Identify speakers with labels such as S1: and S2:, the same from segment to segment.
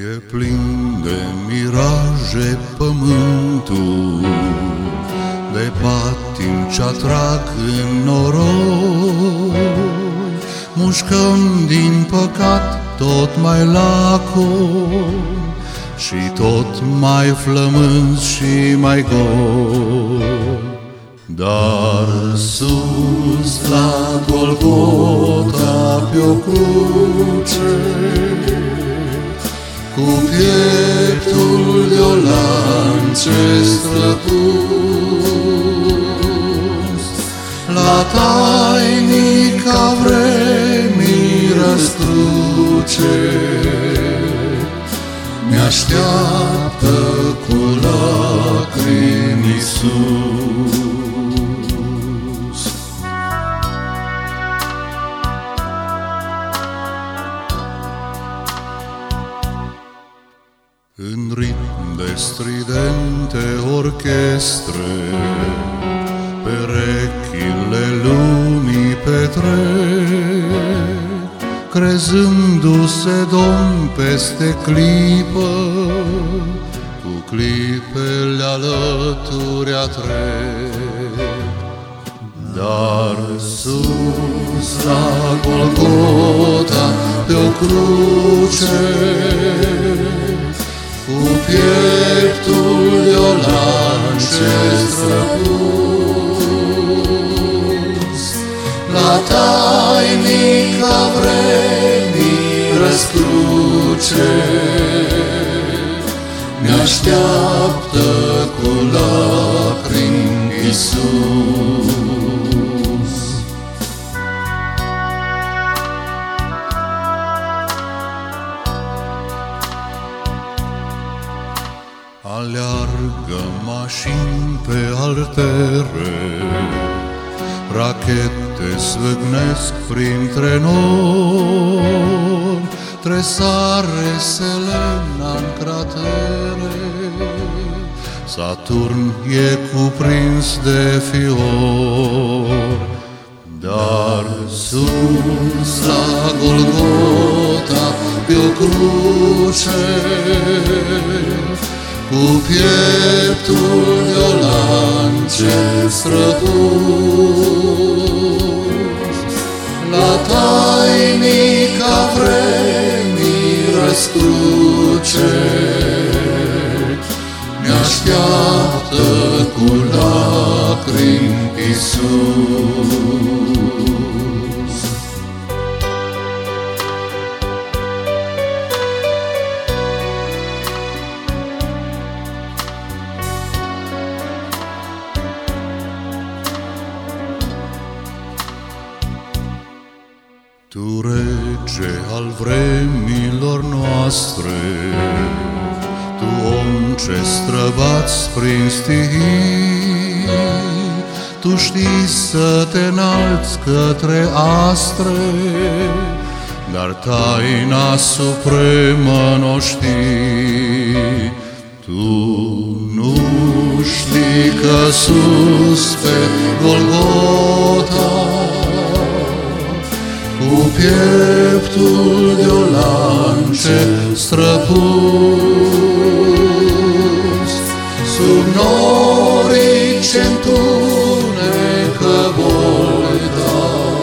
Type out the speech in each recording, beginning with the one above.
S1: E plin de miraje pământul, de patim ce atrag în noroi. Mușcăm din păcat tot mai lacom și tot mai flămânzi și mai goi. Dar sus la Golgota pe o cruce, cu pieptul de-o lance străpuns, la tainica vremii răscruce, mi-așteaptă cu lacrimi Iisus. În ritm de stridente orchestre, perechile lumii petrec, crezându-se Domn peste clipă, cu clipele alături atrec. Dar sus la Golgota pe o cruce, cu pieptul de-o lance străpuns, la tainica vremii răscruce, mi-așteaptă cu lacrimi Iisus. Aleargă mașini pe artere, rachete zvâgnesc printre noi, tresare Selena-n cratere, Saturn e cuprins de fior. Dar sus la Golgota pe o cruce, cu pieptul de-o lance străpuns, la tainica vremii răscruce, mi-așteaptă cu lacrimi Iisus. Tu, rege al vremilor noastre, tu, om ce străbați prin stihii, tu știi să te înalți către astre, dar taina supremă n-o știi. Tu nu știi că sus pe Golgota, cu pieptul de-o lance străpuns, sub norii ce-ntunecă bolta,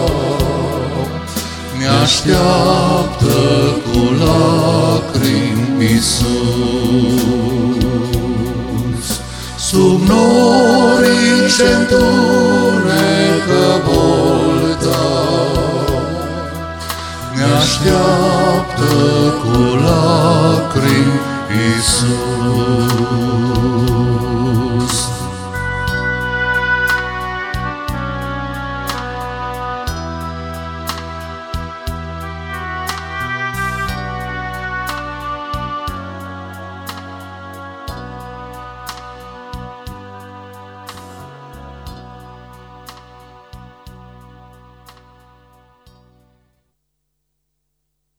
S1: mi-așteaptă cu lacrimi Iisus. Sub norii ce-ntunecă bolta, mi-așteaptă cu lacrimi